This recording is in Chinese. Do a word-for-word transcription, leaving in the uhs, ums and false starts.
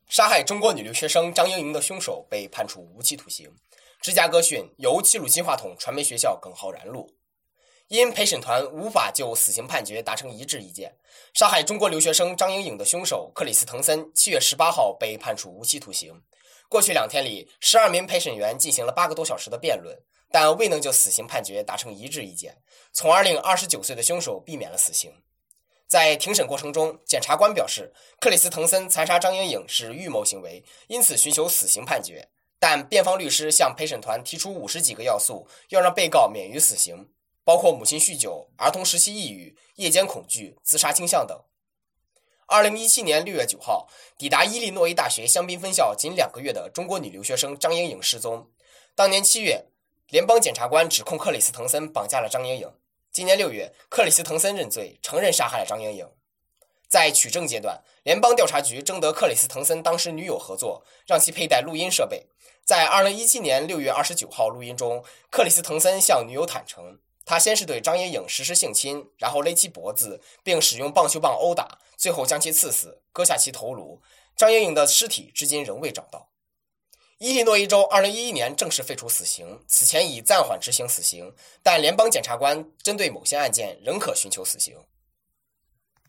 杀害中国女留学生张莹莹的凶手被判处无期徒刑。芝加哥讯由齐鲁金话筒传媒学校耿浩然录。因陪审团无法就死刑判决达成一致意见，杀害中国留学生张莹莹的凶手克里斯滕森七月十八号被判处无期徒刑。过去两天里，十二名陪审员进行了八个多小时的辩论，但未能就死刑判决达成一致意见，从而令二十九岁的凶手避免了死刑。在庭审过程中，检察官表示，克里斯滕森残杀张莹莹是预谋行为，因此寻求死刑判决。但辩方律师向陪审团提出五十几个要素，要让被告免于死刑，包括母亲酗酒、儿童时期抑郁、夜间恐惧、自杀倾向等。二零一七年六月九号，抵达伊利诺伊大学香槟分校仅两个月的中国女留学生张莹莹失踪。当年七月，联邦检察官指控克里斯滕森绑架了张莹莹。今年六月，克里斯滕森认罪，承认杀害了张莹莹。在取证阶段，联邦调查局征得克里斯滕森当时女友合作，让其佩戴录音设备。在二零一七年六月二十九号录音中，克里斯滕森向女友坦诚，他先是对张莹莹实施性侵，然后勒其脖子，并使用棒球棒殴打，最后将其刺死，割下其头颅。张莹莹的尸体至今仍未找到。伊利诺伊州二零一一年正式废除死刑，此前已暂缓执行死刑，但联邦检察官针对某些案件仍可寻求死刑。